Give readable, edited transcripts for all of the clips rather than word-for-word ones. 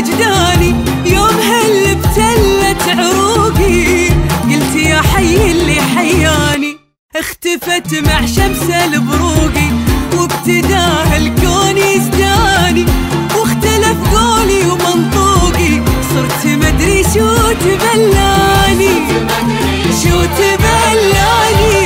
وجداني، يوم هل ابتلت عروقي قلت يا حي اللي حياني. اختفت مع شمس البروقي وابتداه الكون يزداني، واختلف قولي ومنطوقي صرت مدري شو تبلاني، شو تبلاني.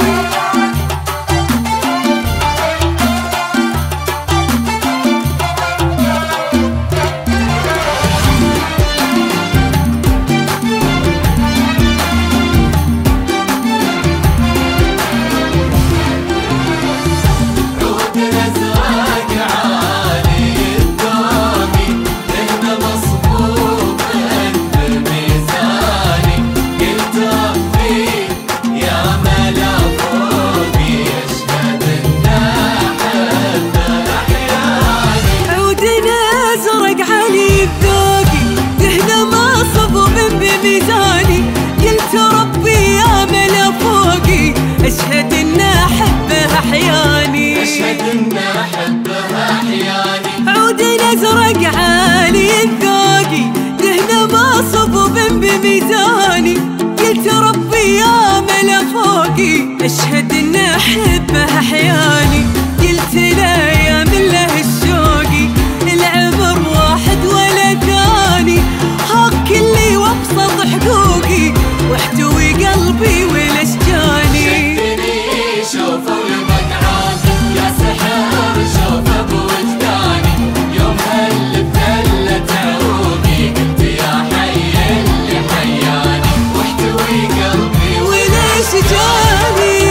أشهد إن أحبها أحياني، أشهد إن أحبها أحياني. عود أزرق عالي الذوقي دهنه مصبوب بميزاني، قلت ربي يا ملا فوقي أشهد إن أحبها أحياني. قلت لا يا من له الشوقي العمر واحد ولا ثاني، هاك كلي وابسط حقوقي واحتوي قلبي والاشجاني. شوف المقعد يا سحر شوف بوجداني، يوم هل ابتلت عروقي قلت يا حي اللي حياني، واحتوي قلبي والاشجاني.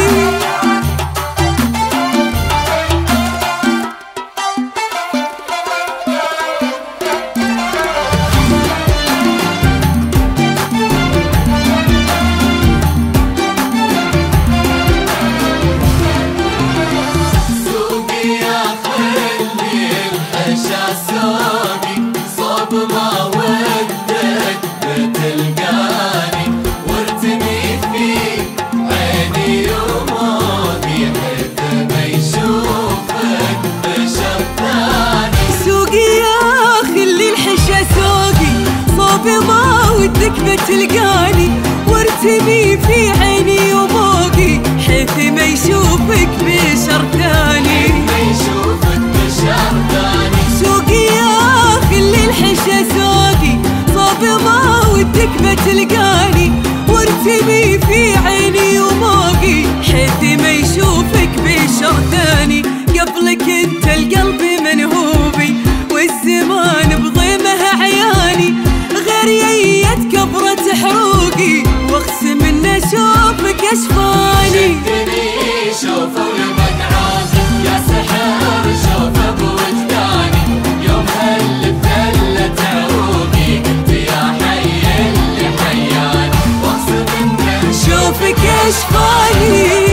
صوب ما ودك بتلقاني، وارتمي في عيني وموقي حيث ما يشوفك بشر ثاني. سوقي يا خلي الحشا سوقي، صوب ما ودك بتلقاني، وارتمي في عيني وموقي حيث ما يشوفك بشر ثاني، ما يشوفك بشر ثاني. سوقي يا خلي الحشا سوقي، صوب ما ودك بتلقاني، وارتمي في عيني وموقي حيث ما يشوفك بشر ثاني. قبلك انت القلب منهوبي والزمان بضيمه عياني، غير ييت كبرة حروقي واقسم ان اشوفك اشفاني. شدني شوف المقعد يا سحر شوف بوجداني، يوم هل ابتلت عروقي قلت يا حي اللي حياني، واقسم ان اشوفك اشفاني.